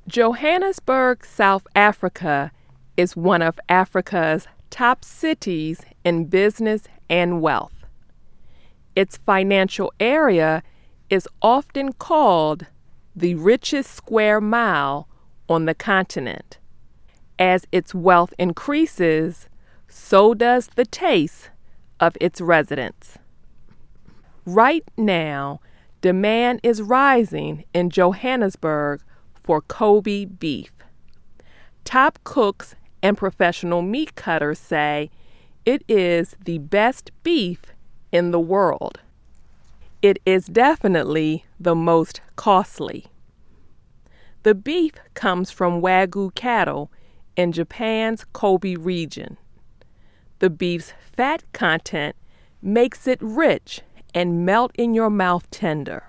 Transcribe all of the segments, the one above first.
Johannesburg, South Africa, is one of Africa's top cities in business and wealth. Its financial area is often called the richest square mile on the continent. As its wealth increases, so does the taste of its residents. Right now, demand is rising in Johannesburg for Kobe beef. Top cooks and professional meat cutters say it is the best beef in the world. It is definitely the most costly. The beef comes from Wagyu cattle in Japan's Kobe region. The beef's fat content makes it rich and melt in your mouth tender.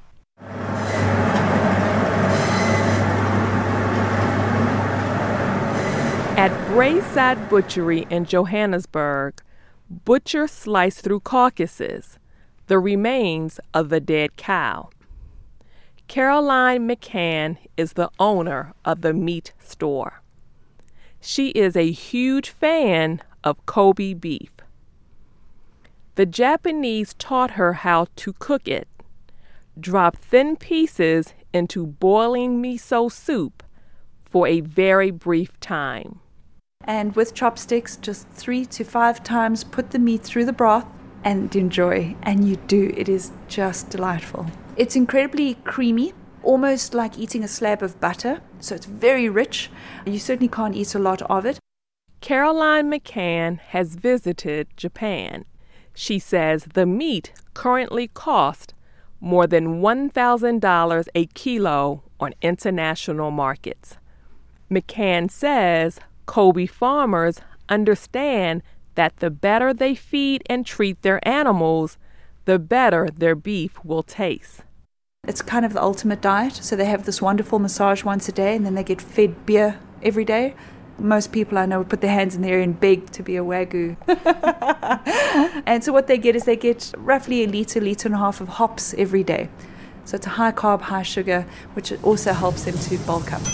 At Braeside Butchery in Johannesburg, butchers slice through carcasses, the remains of the dead cow. Caroline McCann is the owner of the meat store. She is a huge fan of Kobe beef. The Japanese taught her how to cook it. Drop thin pieces into boiling miso soup for a very brief time. And with chopsticks, just 3 to 5 times, put the meat through the broth and enjoy. And you do. It is just delightful. It's incredibly creamy, almost like eating a slab of butter. So it's very rich. You certainly can't eat a lot of it. Caroline McCann has visited Japan. She says the meat currently costs more than $1,000 a kilo on international markets. McCann says Kobe farmers understand that the better they feed and treat their animals, the better their beef will taste. It's kind of the ultimate diet. So they have this wonderful massage once a day, and then they get fed beer every day. Most people I know would put their hands in the air and beg to be a Wagyu. And so what they get is they get roughly a liter and a half of hops every day. So it's a high carb, high sugar, which also helps them to bulk up.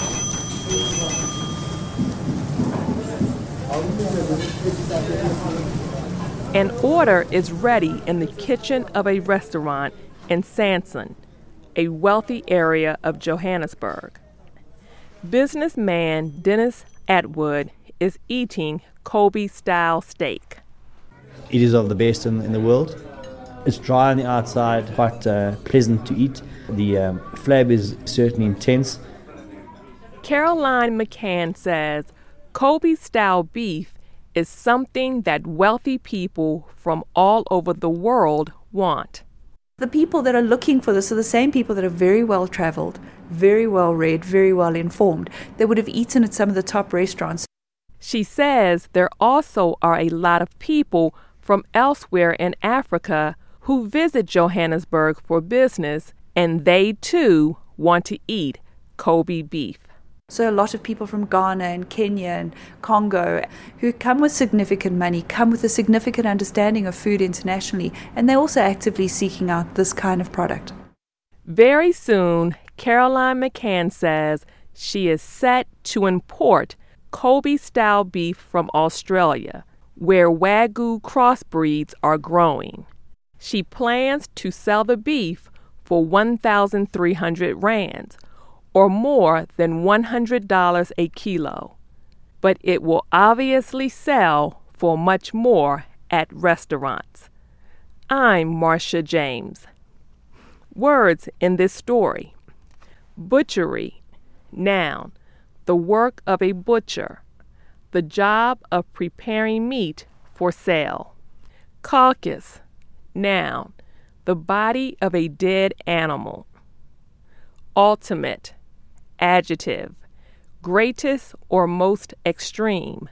An order is ready in the kitchen of a restaurant in Sandton, a wealthy area of Johannesburg. Businessman Dennis Atwood is eating Kobe-style steak. It is of the best in the world. It's dry on the outside, quite pleasant to eat. The flavor is certainly intense. Caroline McCann says Kobe-style beef is something that wealthy people from all over the world want. The people that are looking for this are the same people that are very well traveled, very well read, very well informed. They would have eaten at some of the top restaurants. She says there also are a lot of people from elsewhere in Africa who visit Johannesburg for business, and they too want to eat Kobe beef. So a lot of people from Ghana and Kenya and Congo who come with significant money, come with a significant understanding of food internationally, and they're also actively seeking out this kind of product. Very soon, Caroline McCann says she is set to import Kobe-style beef from Australia, where Wagyu crossbreeds are growing. She plans to sell the beef for 1,300 rands, or more than $100 a kilo. But it will obviously sell for much more at restaurants. I'm Marcia James. Words in this story: butchery, noun, the work of a butcher, the job of preparing meat for sale. Carcass, noun, the body of a dead animal. Ultimate, adjective, greatest or most extreme.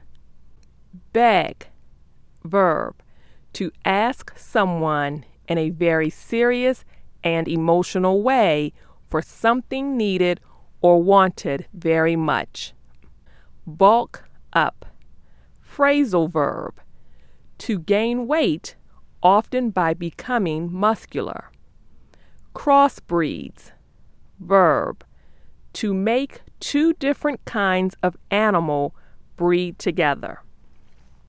Beg, verb, to ask someone in a very serious and emotional way for something needed or wanted very much. Bulk up, phrasal verb, to gain weight, often by becoming muscular. Crossbreeds, verb, to make two different kinds of animal breed together.